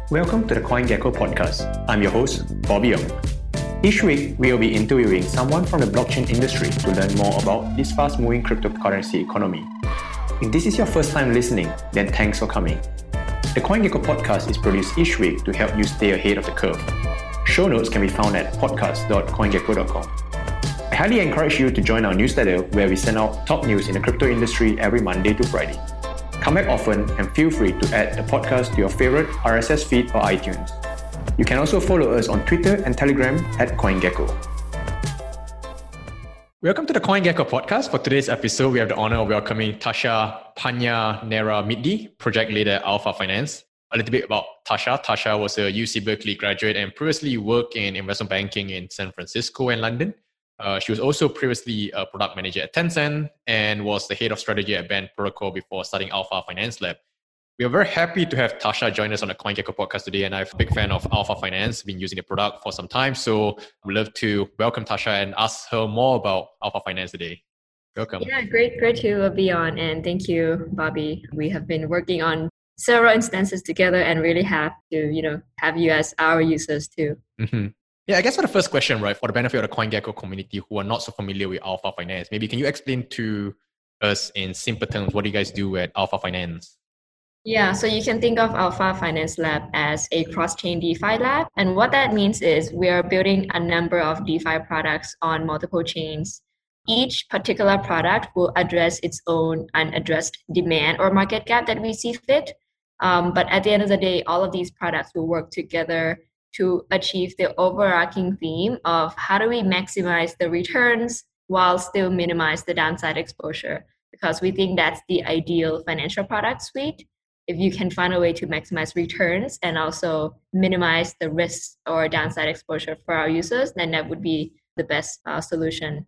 Welcome to the CoinGecko podcast. I'm your host, Bobby Young. Each week, we will be interviewing someone from the blockchain industry to learn more about this fast-moving cryptocurrency economy. If this is your first time listening, then thanks for coming. The CoinGecko podcast is produced each week to help you stay ahead of the curve. Show notes can be found at podcast.coingecko.com. I highly encourage you to join our newsletter where we send out top news in the crypto industry every Monday to Friday. Come back often and feel free to add the podcast to your favorite RSS feed or iTunes. You can also follow us on Twitter and Telegram at CoinGecko. Welcome to the CoinGecko podcast. For today's episode, we have the honor of welcoming Tasha Panyanera-Middi, project leader at Alpha Finance. A little bit about Tasha. Tasha was a UC Berkeley graduate and previously worked in investment banking in San Francisco and London. She was also previously a product manager at Tencent and was the head of strategy at Band Protocol before starting Alpha Finance Lab. We are very happy to have Tasha join us on the CoinGecko podcast today, and I'm a big fan of Alpha Finance, been using the product for some time. So we'd love to welcome Tasha and ask her more about Alpha Finance today. Welcome. Yeah, great to be on, and thank you, Bobby. We have been working on several instances together and really have to, have you as our users too. Mm-hmm. Yeah, I guess for the first question, right, for the benefit of the CoinGecko community who are not so familiar with Alpha Finance, maybe can you explain to us in simple terms what do you guys do at Alpha Finance? Yeah, so you can think of Alpha Finance Lab as a cross-chain DeFi lab. And what that means is we are building a number of DeFi products on multiple chains. Each particular product will address its own unaddressed demand or market gap that we see fit. But at the end of the day, all of these products will work together to achieve the overarching theme of how do we maximize the returns while still minimize the downside exposure, because we think that's the ideal financial product suite. If you can find a way to maximize returns and also minimize the risks or downside exposure for our users, then that would be the best solution.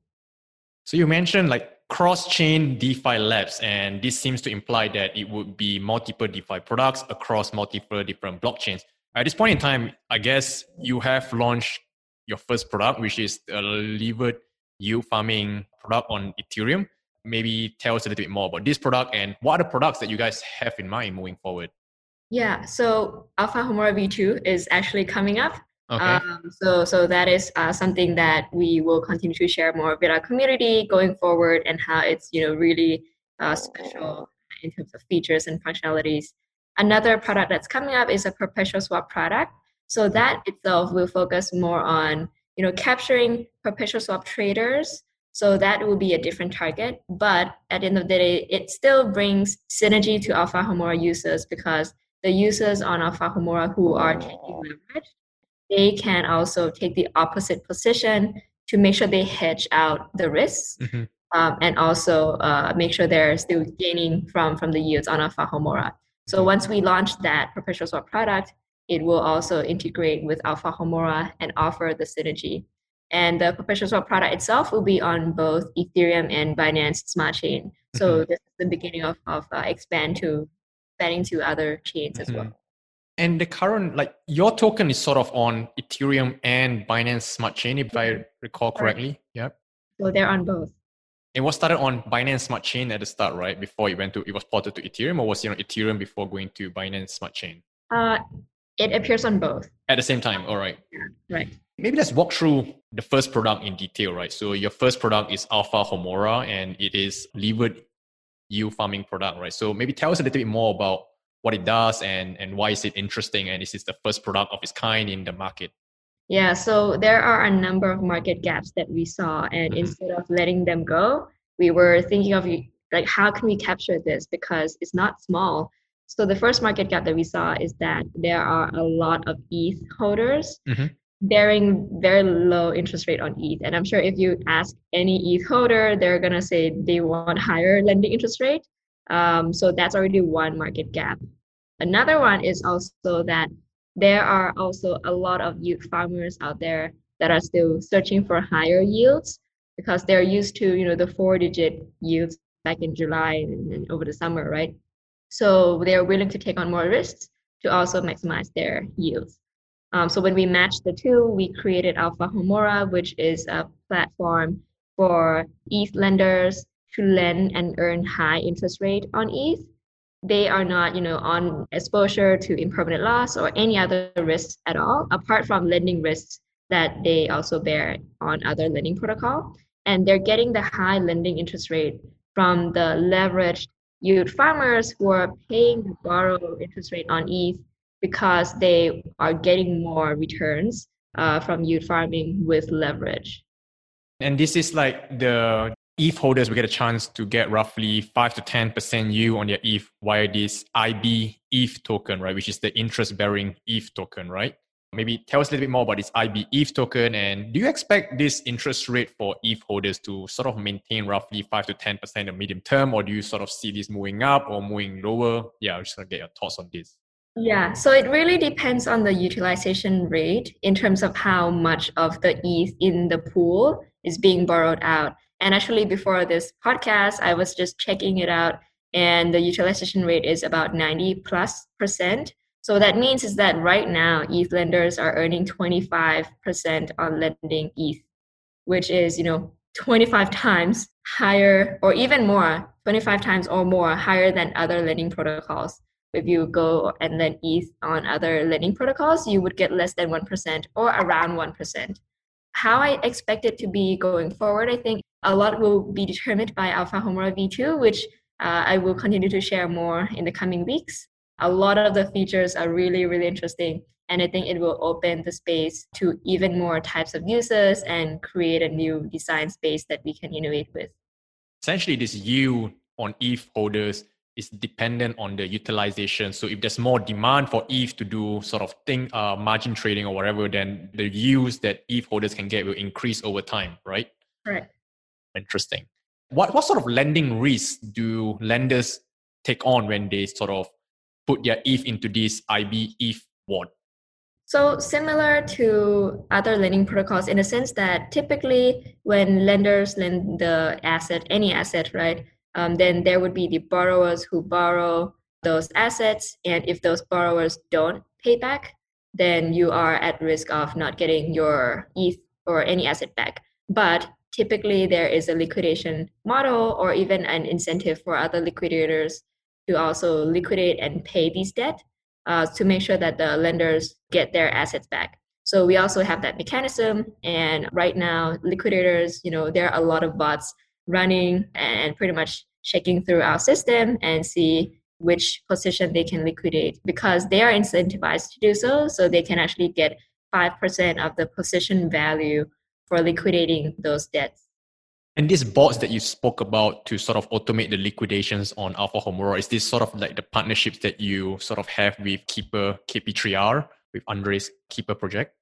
So you mentioned like cross-chain DeFi labs, and this seems to imply that it would be multiple DeFi products across multiple different blockchains. At this point in time, I guess you have launched your first product, which is a levered yield farming product on Ethereum. Maybe tell us a little bit more about this product and what are the products that you guys have in mind moving forward? Yeah, so Alpha Homura V2 is actually coming up. Okay. So that is something that we will continue to share more with our community going forward, and how it's really special in terms of features and functionalities. Another product that's coming up is a perpetual swap product. So that itself will focus more on capturing perpetual swap traders. So that will be a different target. But at the end of the day, it still brings synergy to Alpha Homura users, because the users on Alpha Homura who are taking leverage, they can also take the opposite position to make sure they hedge out the risks, and also make sure they're still gaining from the yields on Alpha Homura. So once we launch that perpetual swap product, it will also integrate with Alpha Homura and offer the synergy. And the perpetual swap product itself will be on both Ethereum and Binance Smart Chain. So this is the beginning of expanding to other chains as well. And the current, your token is sort of on Ethereum and Binance Smart Chain, if I recall correctly. Yep. So they're on both. It was started on Binance Smart Chain at the start, right? Before it was ported to Ethereum, or was it on Ethereum before going to Binance Smart Chain? It appears on both. At the same time, all right. Right. Maybe let's walk through the first product in detail, right? So your first product is Alpha Homura, and it is levered yield farming product, right? So maybe tell us a little bit more about what it does and why is it interesting, and is this the first product of its kind in the market? Yeah, so there are a number of market gaps that we saw, and instead of letting them go, we were thinking of how can we capture this, because it's not small. So the first market gap that we saw is that there are a lot of ETH holders bearing very low interest rate on ETH. And I'm sure if you ask any ETH holder, they're going to say they want higher lending interest rate. So that's already one market gap. Another one is also that there are also a lot of yield farmers out there that are still searching for higher yields, because they're used to the 4-digit yields back in July and over the summer, right? So they're willing to take on more risks to also maximize their yields. So when we matched the two, we created Alpha Homura, which is a platform for ETH lenders to lend and earn high interest rate on ETH. they are not, on exposure to impermanent loss or any other risks at all, apart from lending risks that they also bear on other lending protocol. And they're getting the high lending interest rate from the leveraged yield farmers who are paying the borrow interest rate on ETH because they are getting more returns from yield farming with leverage. And this is like the ETH holders will get a chance to get roughly 5 to 10% yield on their ETH via this IB ETH token, right? Which is the interest bearing ETH token, right? Maybe tell us a little bit more about this IB ETH token. And do you expect this interest rate for ETH holders to sort of maintain roughly 5 to 10% in the medium term? Or do you sort of see this moving up or moving lower? Yeah, I just want to get your thoughts on this. Yeah, so it really depends on the utilization rate in terms of how much of the ETH in the pool is being borrowed out. And actually, before this podcast, I was just checking it out, and the utilization rate is about 90+%. So that means is that right now, ETH lenders are earning 25% on lending ETH, which is, 25 times higher or even more, 25 times or more higher than other lending protocols. If you go and lend ETH on other lending protocols, you would get less than 1% or around 1%. How I expect it to be going forward, I think a lot will be determined by Alpha Homura V2, which I will continue to share more in the coming weeks. A lot of the features are really, really interesting. And I think it will open the space to even more types of users and create a new design space that we can innovate with. Essentially, this yield on ETH holders is dependent on the utilization. So if there's more demand for ETH to do sort of margin trading or whatever, then the yields that ETH holders can get will increase over time, right? Right. Interesting. What sort of lending risks do lenders take on when they sort of put their ETH into this IB ETH wallet? So similar to other lending protocols in the sense that typically when lenders lend the asset, any asset, right, then there would be the borrowers who borrow those assets. And if those borrowers don't pay back, then you are at risk of not getting your ETH or any asset back. But typically there is a liquidation model or even an incentive for other liquidators to also liquidate and pay these debt to make sure that the lenders get their assets back. So we also have that mechanism. And right now, liquidators, there are a lot of bots running and pretty much checking through our system and see which position they can liquidate because they are incentivized to do so. So they can actually get 5% of the position value for liquidating those debts. And these bots that you spoke about to sort of automate the liquidations on Alpha Homura, is this sort of like the partnerships that you sort of have with Keeper KP3R, with Andre's Keeper project?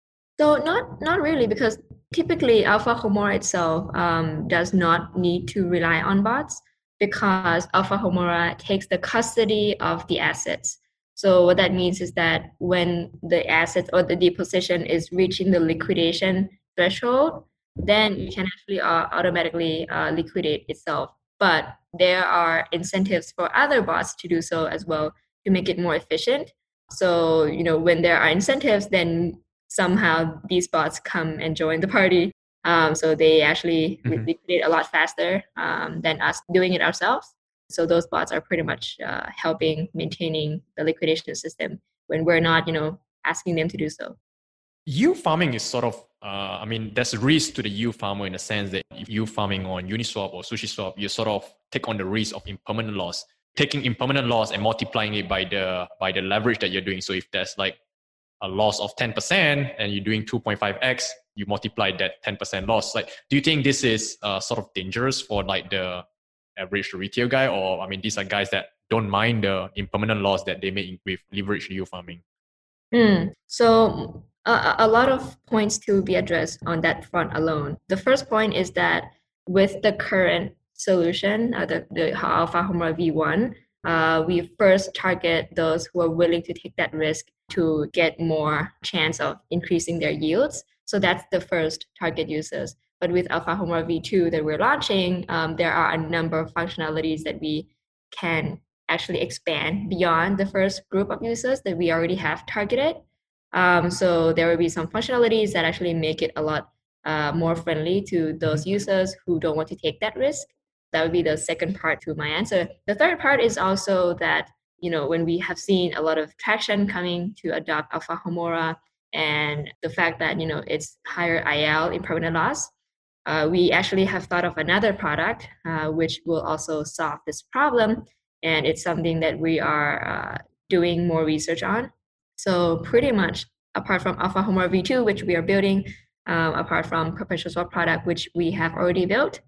So not really, because typically Alpha Homura itself does not need to rely on bots because Alpha Homura takes the custody of the assets. So what that means is that when the assets or the deposition is reaching the liquidation threshold, then you can actually automatically liquidate itself. But there are incentives for other bots to do so as well to make it more efficient. So, when there are incentives, then somehow these bots come and join the party. So they actually liquidate a lot faster than us doing it ourselves. So those bots are pretty much helping maintaining the liquidation system when we're not, asking them to do so. Yield farming is sort of, there's a risk to the yield farmer in the sense that if yield farming on Uniswap or SushiSwap, you sort of take on the risk of impermanent loss, taking impermanent loss and multiplying it by the leverage that you're doing. So if there's like a loss of 10% and you're doing 2.5x, you multiply that 10% loss. Like, do you think this is sort of dangerous for like the average retail guy? Or, these are guys that don't mind the impermanent loss that they make with leverage yield farming? So a lot of points to be addressed on that front alone. The first point is that with the current solution, the Alpha Homura V1, we first target those who are willing to take that risk to get more chance of increasing their yields. So that's the first target users. But with Alpha Homura V2 that we're launching, there are a number of functionalities that we can actually expand beyond the first group of users that we already have targeted. So there will be some functionalities that actually make it a lot more friendly to those users who don't want to take that risk. that would be the second part to my answer. The third part is also that, when we have seen a lot of traction coming to adopt Alpha Homora and the fact that, it's higher IL in permanent loss, we actually have thought of another product which will also solve this problem. And it's something that we are doing more research on. So pretty much apart from Alpha Homora V2, which we are building, apart from Perpetual Swap product, which we have already built,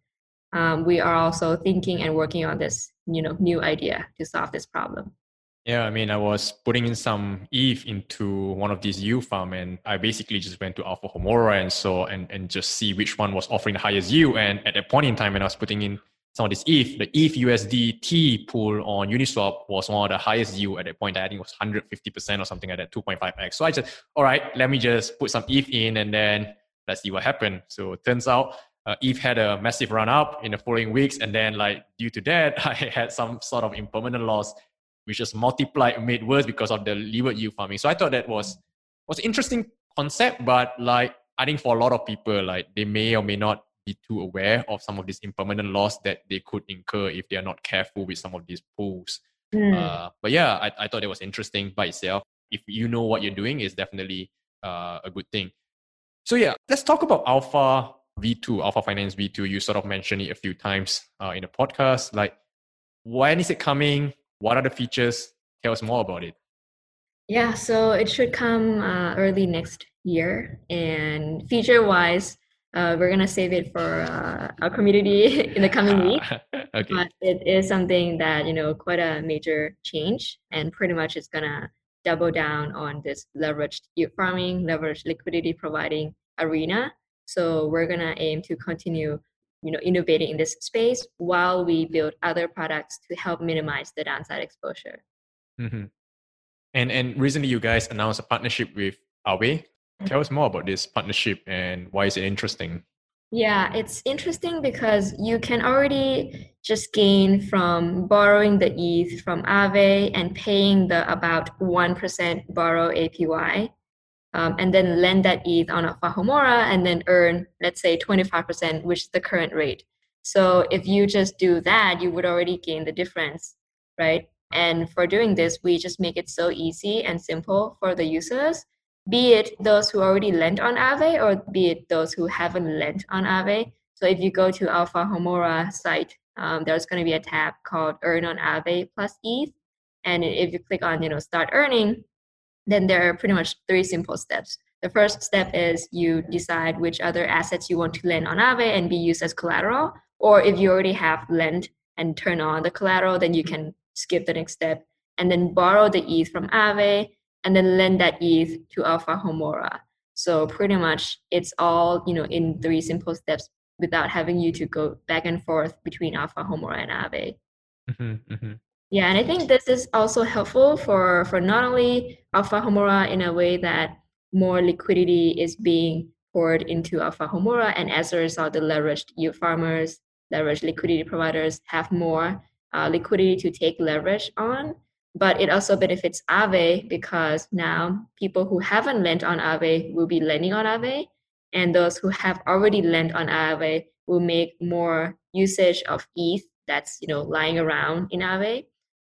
we are also thinking and working on this, new idea to solve this problem. Yeah, I mean, I was putting in some ETH into one of these yield farm, and I basically just went to Alpha Homora and just see which one was offering the highest yield. And at that point in time, when I was putting in some of this ETH, the ETH USDT pool on Uniswap was one of the highest yield at that point. I think it was 150% or something like that, 2.5x. So I said, all right, let me just put some ETH in and then let's see what happened. So it turns out ETH had a massive run up in the following weeks. And then due to that, I had some sort of impermanent loss, which just multiplied, made worse because of the levered yield farming. So I thought that was an interesting concept, but I think for a lot of people, they may or may not be too aware of some of this impermanent loss that they could incur if they are not careful with some of these pools. But yeah, I thought it was interesting by itself. If you know what you're doing, it's definitely a good thing. So yeah, let's talk about Alpha V2, Alpha Finance V2. You sort of mentioned it a few times in the podcast. When is it coming? What are the features? Tell us more about it. Yeah, so it should come early next year. And feature-wise, we're going to save it for our community in the coming week. Okay. But it is something that, quite a major change. And pretty much it's going to double down on this leveraged yield farming, leveraged liquidity providing arena. So we're going to aim to continue innovating in this space while we build other products to help minimize the downside exposure. Mm-hmm. And recently you guys announced a partnership with Aave. Tell us more about this partnership and why is it interesting? Yeah, it's interesting because you can already just gain from borrowing the ETH from Aave and paying the about 1% borrow APY. And then lend that ETH on Alpha Homora and then earn, let's say, 25%, which is the current rate. So if you just do that, you would already gain the difference, right? And for doing this, we just make it so easy and simple for the users, be it those who already lent on Aave or be it those who haven't lent on Aave. So if you go to Alpha Homora site, there's going to be a tab called Earn on Aave plus ETH. And if you click on, Start Earning, then there are pretty much 3 simple steps. The first step is you decide which other assets you want to lend on Aave and be used as collateral. Or if you already have lent and turn on the collateral, then you can skip the next step and then borrow the ETH from Aave and then lend that ETH to Alpha Homora. So pretty much it's all, in 3 simple steps without having you to go back and forth between Alpha Homora and Aave. Mm-hmm, mm-hmm. Yeah, and I think this is also helpful for not only Alpha Homora in a way that more liquidity is being poured into Alpha Homora, and as a result, the leveraged yield farmers, leveraged liquidity providers have more liquidity to take leverage on, but it also benefits Aave because now people who haven't lent on Aave will be lending on Aave, and those who have already lent on Aave will make more usage of ETH that's lying around in Aave.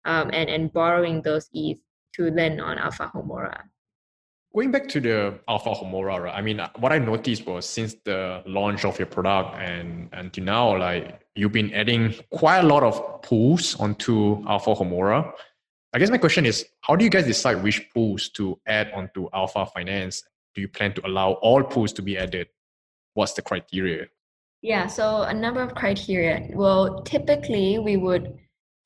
And borrowing those ETH to lend on Alpha Homora. Going back to the Alpha Homora, right? I mean, what I noticed was since the launch of your product and until now, you've been adding quite a lot of pools onto Alpha Homora. I guess my question is, how do you guys decide which pools to add onto Alpha Finance? Do you plan to allow all pools to be added? What's the criteria? Yeah, so a number of criteria. Well, typically we would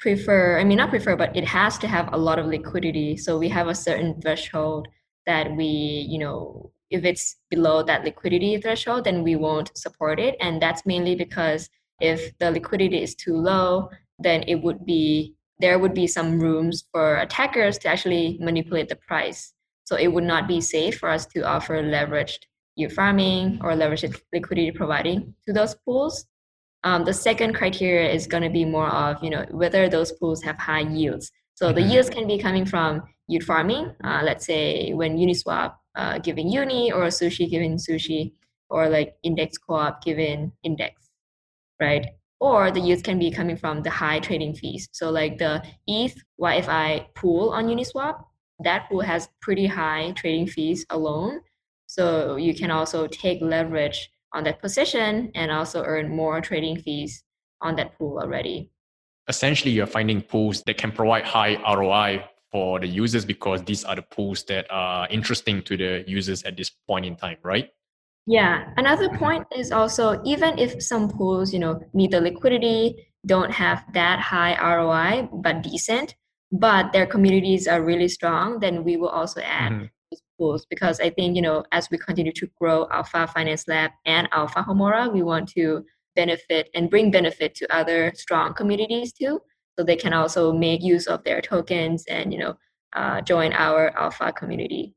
not prefer, but it has to have a lot of liquidity. So we have a certain threshold that we, if it's below that liquidity threshold, then we won't support it. And that's mainly because if the liquidity is too low, then there would be some rooms for attackers to actually manipulate the price. So it would not be safe for us to offer leveraged yield farming or leveraged liquidity providing to those pools. The second criteria is going to be more of, whether those pools have high yields. So the yields can be coming from yield farming. Let's say when Uniswap giving Uni or Sushi giving Sushi or like Index Co-op giving Index, right? or the yields can be coming from the high trading fees. So like the ETH YFI pool on Uniswap, that pool has pretty high trading fees alone. So you can also take leverage on that position and also earn more trading fees on that pool already. Essentially, you're finding pools that can provide high ROI for the users because these are the pools that are interesting to the users at this point in time, right? Yeah. Another point is also even if some pools, need the liquidity, don't have that high ROI, but decent, but their communities are really strong, then we will also add these pools because I think, as we continue to grow Alpha Finance Lab and Alpha Homora, we want to benefit and bring benefit to other strong communities too. So they can also make use of their tokens and, join our Alpha community.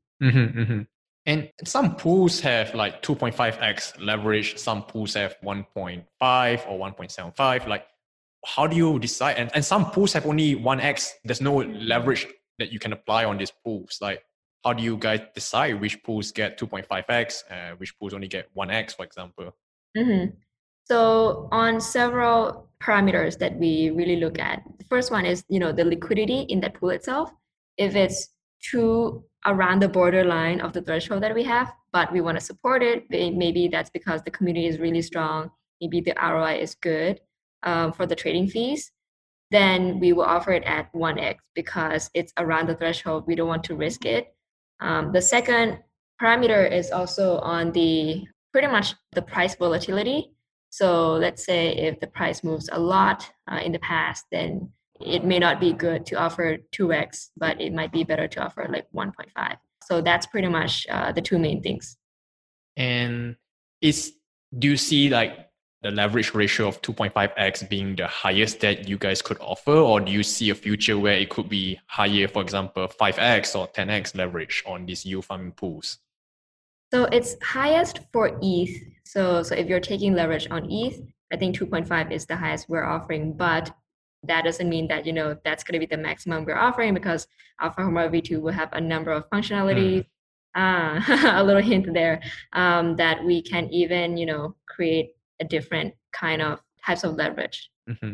And some pools have like 2.5x leverage. Some pools have 1.5 or 1.75. Like, how do you decide? And some pools have only 1x. There's no leverage that you can apply on these pools. Like, how do you guys decide which pools get 2.5x, which pools only get 1x, for example? So on several parameters that we really look at, the first one is, the liquidity in that pool itself. If it's too around the borderline of the threshold that we have, but we want to support it, maybe that's because the community is really strong, maybe the ROI is good for the trading fees, then we will offer it at 1x because it's around the threshold. We don't want to risk it. The second parameter is also on the pretty much the price volatility. So let's say if the price moves a lot in the past, then it may not be good to offer 2x, but it might be better to offer like 1.5. So that's pretty much the two main things. And do you see like the leverage ratio of 2.5x being the highest that you guys could offer, or do you see a future where it could be higher, for example, 5x or 10x leverage on these yield farming pools? So it's highest for ETH. So if you're taking leverage on ETH, I think 2.5 is the highest we're offering, but that doesn't mean that, that's going to be the maximum we're offering because Alpha Homora V2 will have a number of functionalities. A little hint there, that we can even, create a different kind of types of leverage.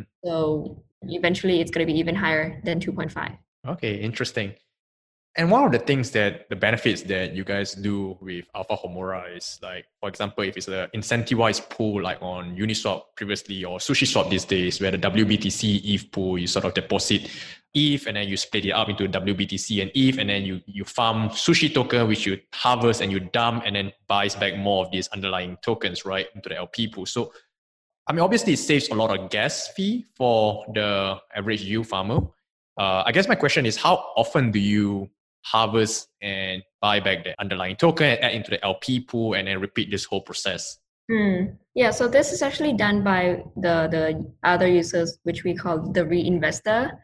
So eventually it's going to be even higher than 2.5. Okay, interesting. And one of the things that the benefits that you guys do with Alpha Homora is like, for example, if it's an incentivized pool like on Uniswap previously or SushiSwap these days, where the WBTC ETH pool, you sort of deposit ETH and then you split it up into WBTC and ETH, and then you farm Sushi token, which you harvest and you dump and then buys back more of these underlying tokens, right, into the LP pool. So, I mean, obviously it saves a lot of gas fee for the average yield farmer. I guess my question is, how often do you harvest and buy back the underlying token, add into the LP pool, and then repeat this whole process? Yeah, so this is actually done by the other users, which we call the reinvestor.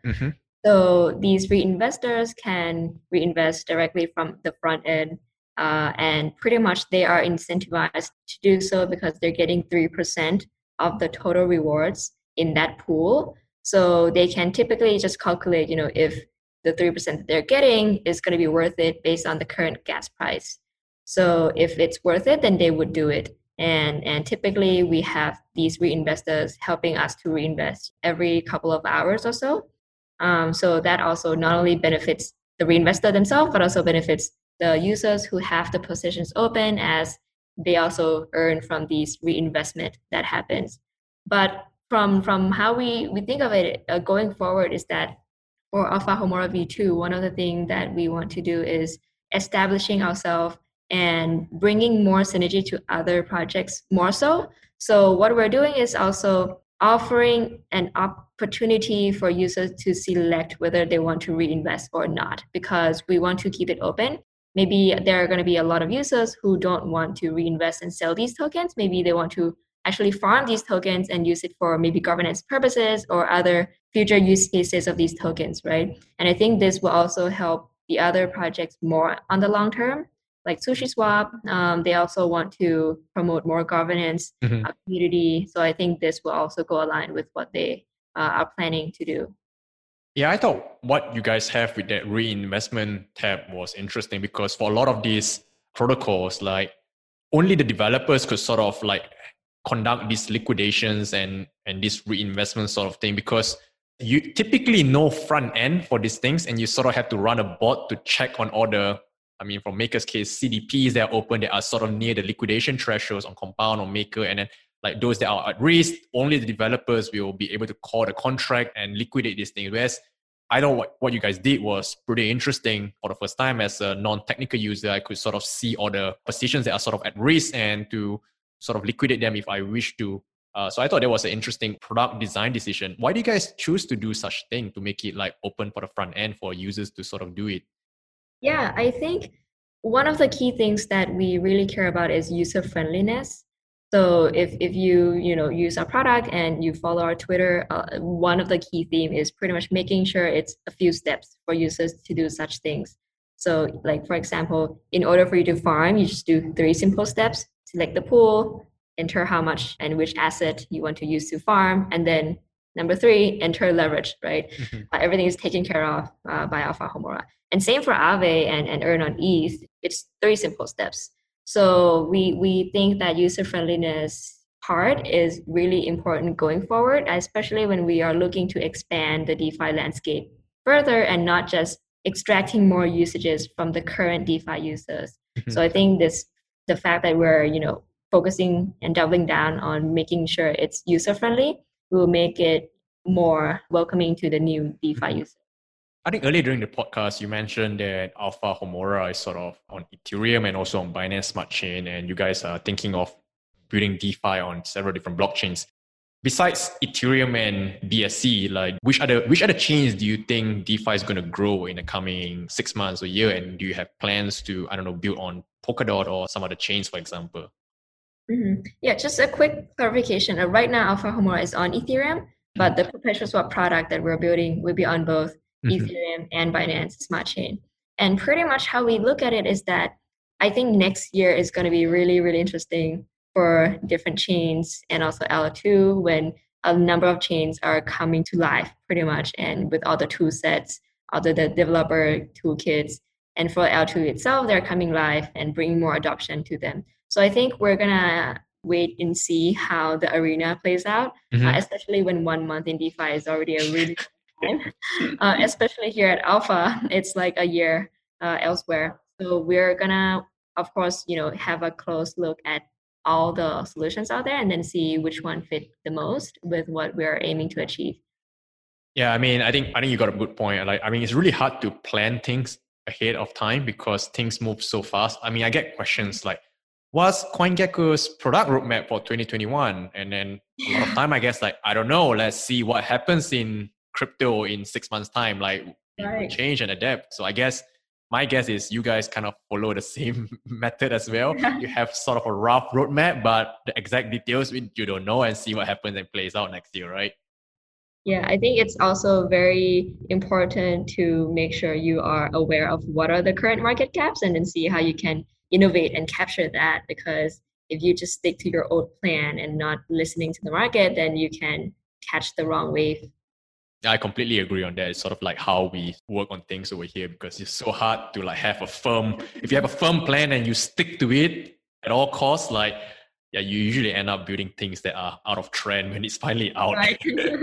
So these reinvestors can reinvest directly from the front end, and pretty much they are incentivized to do so because they're getting 3% of the total rewards in that pool. So they can typically just calculate, if the 3% that they're getting is going to be worth it based on the current gas price. So if it's worth it, then they would do it. And typically we have these reinvestors helping us to reinvest every couple of hours or so. So that also not only benefits the reinvestor themselves, but also benefits the users who have the positions open, as they also earn from these reinvestment that happens. But from how we think of it going forward is that for Alpha Homora V2, one of the things that we want to do is establishing ourselves and bringing more synergy to other projects more so. So what we're doing is also offering an opportunity for users to select whether they want to reinvest or not, because we want to keep it open. Maybe there are going to be a lot of users who don't want to reinvest and sell these tokens. Maybe they want to actually farm these tokens and use it for maybe governance purposes or other future use cases of these tokens, right? And I think this will also help the other projects more on the long term, like SushiSwap. They also want to promote more governance community. So I think this will also go aligned with what they are planning to do. Yeah, I thought what you guys have with that reinvestment tab was interesting, because for a lot of these protocols, like only the developers could sort of like conduct these liquidations and this reinvestment sort of thing? Because you typically know front end for these things, and you sort of have to run a bot to check on all the, I mean, from Maker's case, CDPs that are open that are sort of near the liquidation thresholds on Compound or Maker, and then like those that are at risk, only the developers will be able to call the contract and liquidate these things. Whereas I know what you guys did was pretty interesting. For the first time as a non-technical user, I could sort of see all the positions that are sort of at risk and to sort of liquidate them if I wish to. So I thought that was an interesting product design decision. Why do you guys choose to do such thing to make it like open for the front end for users to sort of do it? Yeah, I think one of the key things that we really care about is user friendliness. So if you use our product and you follow our Twitter, one of the key theme is pretty much making sure it's a few steps for users to do such things. So like, for example, in order for you to farm, you just do 3 simple steps: select the pool, enter how much and which asset you want to use to farm, and then number 3, enter leverage, right? Everything is taken care of by Alpha Homora. And same for Aave and Earn on ETH. It's 3 simple steps. So we think that user friendliness part is really important going forward, especially when we are looking to expand the DeFi landscape further and not just extracting more usages from the current DeFi users. So I think the fact that we're focusing and doubling down on making sure it's user friendly will make it more welcoming to the new DeFi users. I think earlier during the podcast, you mentioned that Alpha Homora is sort of on Ethereum and also on Binance Smart Chain, and you guys are thinking of building DeFi on several different blockchains. Besides Ethereum and BSC, like which other chains do you think DeFi is going to grow in the coming 6 months or year? And do you have plans to, build on Polkadot or some other chains, for example? Mm-hmm. Yeah, just a quick clarification. Right now, Alpha Homora is on Ethereum, but the perpetual swap product that we're building will be on both Ethereum and Binance Smart Chain. And pretty much how we look at it is that I think next year is going to be really, really interesting for different chains and also L2 when a number of chains are coming to life pretty much, and with all the tool sets, all the developer toolkits. And for L2 itself, they're coming live and bringing more adoption to them. So I think we're going to wait and see how the arena plays out, especially when 1 month in DeFi is already a really time. Especially here at Alpha, it's like a year elsewhere. So we're gonna, of course, have a close look at all the solutions out there and then see which one fit the most with what we're aiming to achieve. Yeah, I think you got a good point. It's really hard to plan things ahead of time because things move so fast. I get questions like, what's CoinGecko's product roadmap for 2021? And then a lot of time, I guess, I don't know. Let's see what happens in crypto in 6 months' time. Right. Change and adapt. So I guess my guess is you guys kind of follow the same method as well. You have sort of a rough roadmap, but the exact details you don't know, and see what happens and plays out next year, right? Yeah, I think it's also very important to make sure you are aware of what are the current market caps and then see how you can innovate and capture that, because if you just stick to your old plan and not listening to the market, then you can catch the wrong wave. I completely agree on that. It's sort of like how we work on things over here, because it's so hard to have if you have a firm plan and you stick to it at all costs, you usually end up building things that are out of trend when it's finally out. Right.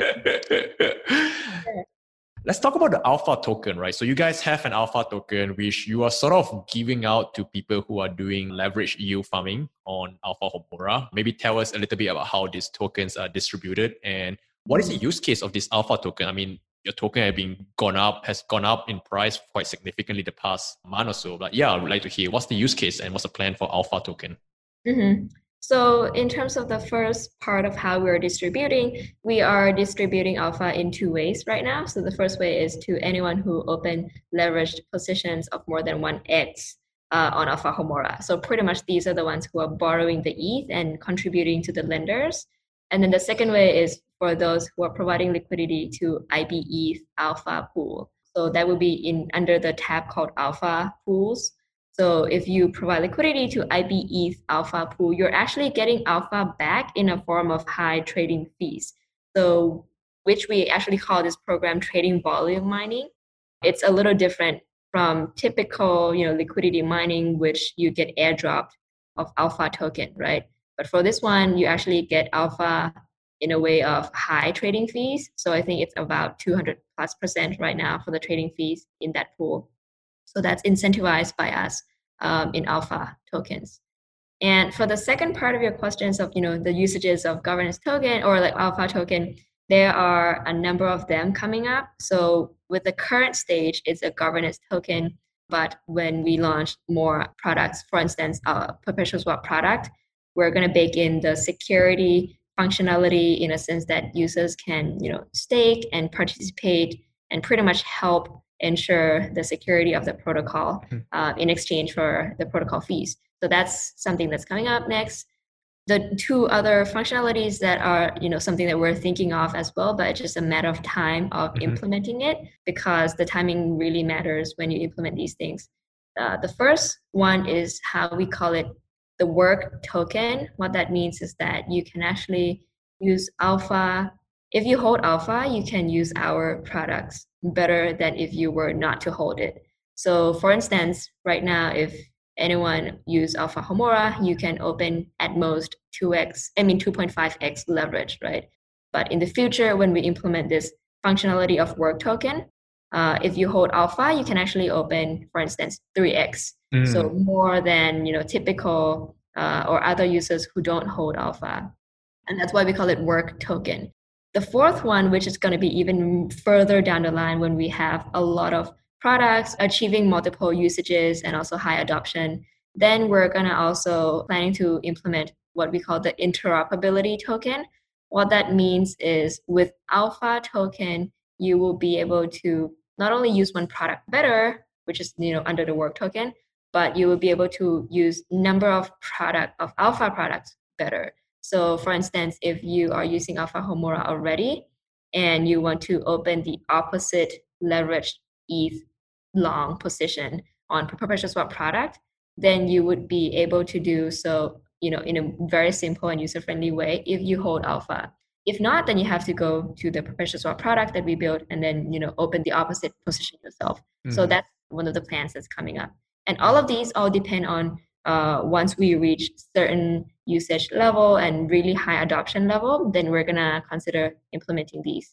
Let's talk about the Alpha token, right? So you guys have an Alpha token, which you are sort of giving out to people who are doing leverage yield farming on Alpha Homora. Maybe tell us a little bit about how these tokens are distributed and what is the use case of this Alpha token? Your token has gone up in price quite significantly the past month or so. But yeah, I would like to hear what's the use case and what's the plan for Alpha token? Mm-hmm. So in terms of the first part of how we're distributing, we are distributing Alpha in 2 ways right now. So the first way is to anyone who open leveraged positions of more than 1x on Alpha Homora. So pretty much these are the ones who are borrowing the ETH and contributing to the lenders. And then the second way is for those who are providing liquidity to IBETH Alpha Pool. So that will be under the tab called Alpha Pools. So if you provide liquidity to IBETH Alpha Pool, you're actually getting Alpha back in a form of high trading fees. So which we actually call this program trading volume mining. It's a little different from typical liquidity mining, which you get airdropped of Alpha token, right? But for this one, you actually get alpha in a way of high trading fees. So I think it's about 200+% right now for the trading fees in that pool. So that's incentivized by us in alpha tokens. And for the second part of your questions of, the usages of governance token or like alpha token, there are a number of them coming up. So with the current stage, it's a governance token. But when we launch more products, for instance, a perpetual swap product, we're going to bake in the security functionality in a sense that users can, stake and participate and pretty much help ensure the security of the protocol in exchange for the protocol fees. So that's something that's coming up next. The two other functionalities that are, something that we're thinking of as well, but it's just a matter of time of implementing it because the timing really matters when you implement these things. The first one is how we call it the work token. What that means is that you can actually use alpha. If you hold alpha, you can use our products better than if you were not to hold it. So for instance, right now, if anyone use Alpha Homora, you can open at most 2.5x leverage, right? But in the future, when we implement this functionality of work token, if you hold alpha, you can actually open, for instance, 3x. So more than typical or other users who don't hold alpha. And that's why we call it work token. The fourth one, which is going to be even further down the line when we have a lot of products achieving multiple usages and also high adoption, then we're going to also planning to implement what we call the interoperability token. What that means is with alpha token, you will be able to not only use one product better, which is under the work token, but you will be able to use number of alpha products better. So for instance, if you are using Alpha Homora already and you want to open the opposite leveraged ETH long position on perpetual swap product, then you would be able to do so, in a very simple and user-friendly way if you hold alpha. If not, then you have to go to the perpetual swap product that we built and then, open the opposite position yourself. So that's one of the plans that's coming up. And all of these all depend on once we reach certain usage level and really high adoption level, then we're going to consider implementing these.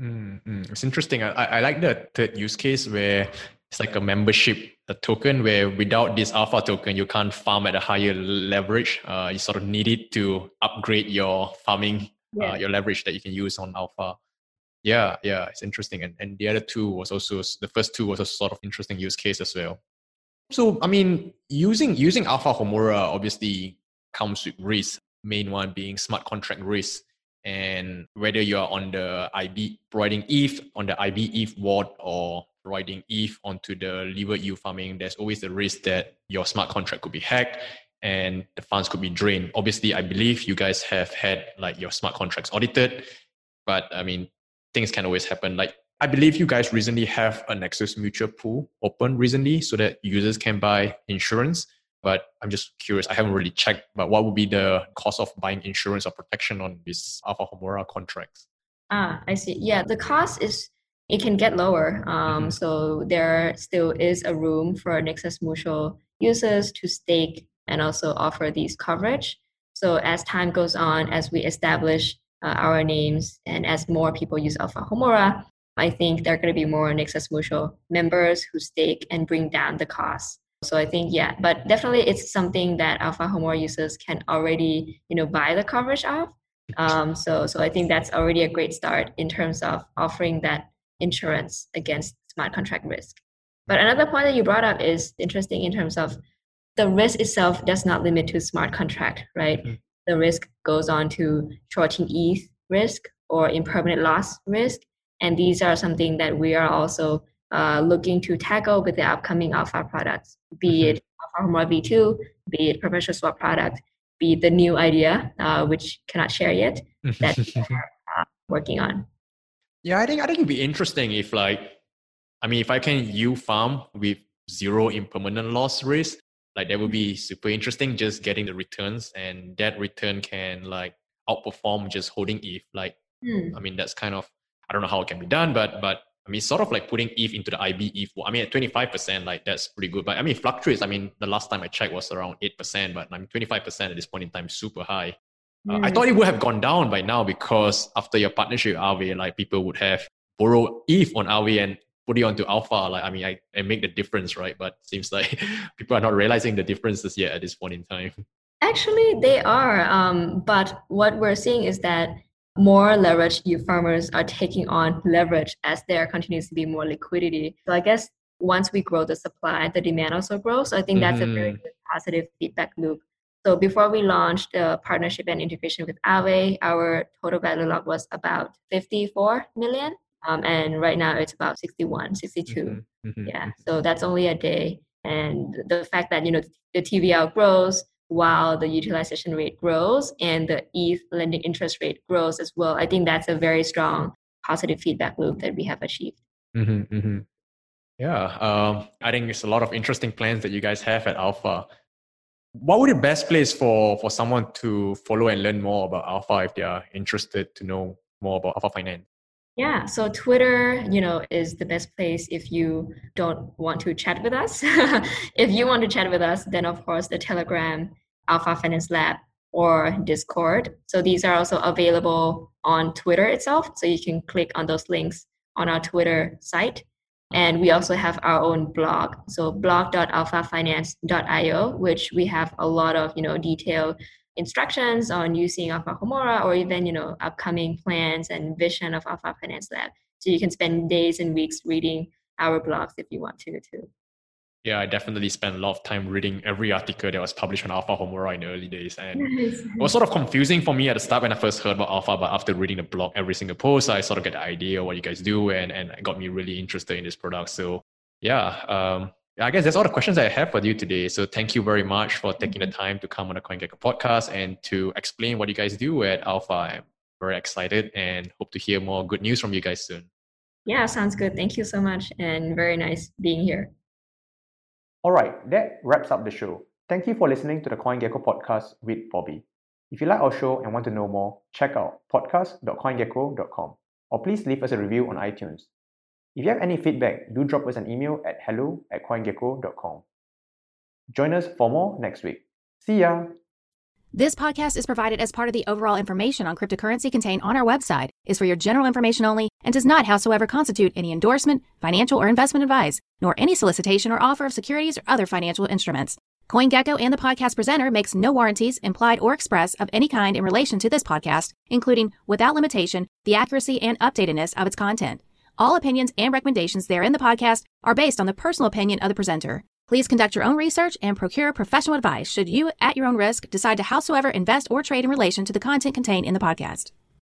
It's interesting. I like the third use case where it's like a membership, a token where without this alpha token, you can't farm at a higher leverage. You sort of need it to upgrade your farming, your leverage that you can use on alpha. Yeah, it's interesting. And the other two was also, the first two was a sort of interesting use case as well. So, I mean, using Alpha Homora obviously comes with risk, main one being smart contract risk. And whether you are on the IB providing ETH on the IB ETH ward or providing ETH onto the levered yield farming, there's always the risk that your smart contract could be hacked and the funds could be drained. Obviously, I believe you guys have had like your smart contracts audited, but I mean, things can always happen. Like, I believe you guys recently have a Nexus Mutual pool open recently so that users can buy insurance. But I'm just curious, I haven't really checked, but what would be the cost of buying insurance or protection on these Alpha Homora contracts? I see. Yeah, the cost it can get lower. So there still is a room for Nexus Mutual users to stake and also offer these coverage. So as time goes on, as we establish our names and as more people use Alpha Homora, I think there are going to be more Nexus Mutual members who stake and bring down the cost. So I think, but definitely it's something that Alpha Homora users can already, buy the coverage of. So I think that's already a great start in terms of offering that insurance against smart contract risk. But another point that you brought up is interesting in terms of the risk itself does not limit to smart contract, right? Mm-hmm. The risk goes on to shorting ETH risk or impermanent loss risk. And these are something that we are also looking to tackle with the upcoming alpha products, be it Alpha Homora V2, be it perpetual swap product, be it the new idea, which cannot share yet, that we are working on. Yeah, I think it'd be interesting if if I can yield farm with zero impermanent loss risk, like that would be super interesting, just getting the returns and that return can outperform just holding ETH. I mean, that's kind of, I don't know how it can be done, but I mean, sort of like putting ETH into the IB ETH. I mean, at 25%, like that's pretty good. But I mean, it fluctuates. I mean, the last time I checked was around 8%, but I mean, 25% at this point in time is super high. I thought it would have gone down by now because after your partnership with Aave, like people would have borrowed ETH on Aave and put it onto Alpha. Like, I mean, I make the difference, right? But it seems like people are not realizing the differences yet at this point in time. Actually, they are. But what we're seeing is that more leveraged ETH farmers are taking on leverage as there continues to be more liquidity. So I guess once we grow the supply, the demand also grows. So I think that's a very good positive feedback loop. So before we launched the partnership and integration with Aave, our total value lock was about 54 million. And right now it's about 61, 62. Yeah. So that's only a day. And the fact that, the TVL grows while the utilization rate grows and the ETH lending interest rate grows as well, I think that's a very strong positive feedback loop that we have achieved. Yeah. I think it's a lot of interesting plans that you guys have at Alpha. What would be the best place for someone to follow and learn more about Alpha if they are interested to know more about Alpha Finance? Yeah, so Twitter, is the best place if you don't want to chat with us. If you want to chat with us, then of course the Telegram, Alpha Finance Lab, or Discord. So these are also available on Twitter itself. So you can click on those links on our Twitter site. And we also have our own blog. So blog.alphafinance.io, which we have a lot of, detailed instructions on using Alpha Homora or even, upcoming plans and vision of Alpha Finance Lab. So you can spend days and weeks reading our blogs if you want to too. Yeah, I definitely spent a lot of time reading every article that was published on Alpha Homora in the early days. And it was sort of confusing for me at the start when I first heard about Alpha, but after reading the blog, every single post, I sort of get the idea of what you guys do and it got me really interested in this product. So yeah, I guess that's all the questions I have for you today. So thank you very much for taking the time to come on the CoinGecko podcast and to explain what you guys do at Alpha. I'm very excited and hope to hear more good news from you guys soon. Yeah, sounds good. Thank you so much and very nice being here. All right, that wraps up the show. Thank you for listening to the CoinGecko podcast with Bobby. If you like our show and want to know more, check out podcast.coingecko.com or please leave us a review on iTunes. If you have any feedback, do drop us an email at hello@coingecko.com. Join us for more next week. See ya! This podcast is provided as part of the overall information on cryptocurrency contained on our website, is for your general information only, and does not howsoever constitute any endorsement, financial or investment advice, nor any solicitation or offer of securities or other financial instruments. CoinGecko and the podcast presenter makes no warranties, implied or express, of any kind in relation to this podcast, including, without limitation, the accuracy and updatedness of its content. All opinions and recommendations therein the podcast are based on the personal opinion of the presenter. Please conduct your own research and procure professional advice should you, at your own risk, decide to howsoever invest or trade in relation to the content contained in the podcast.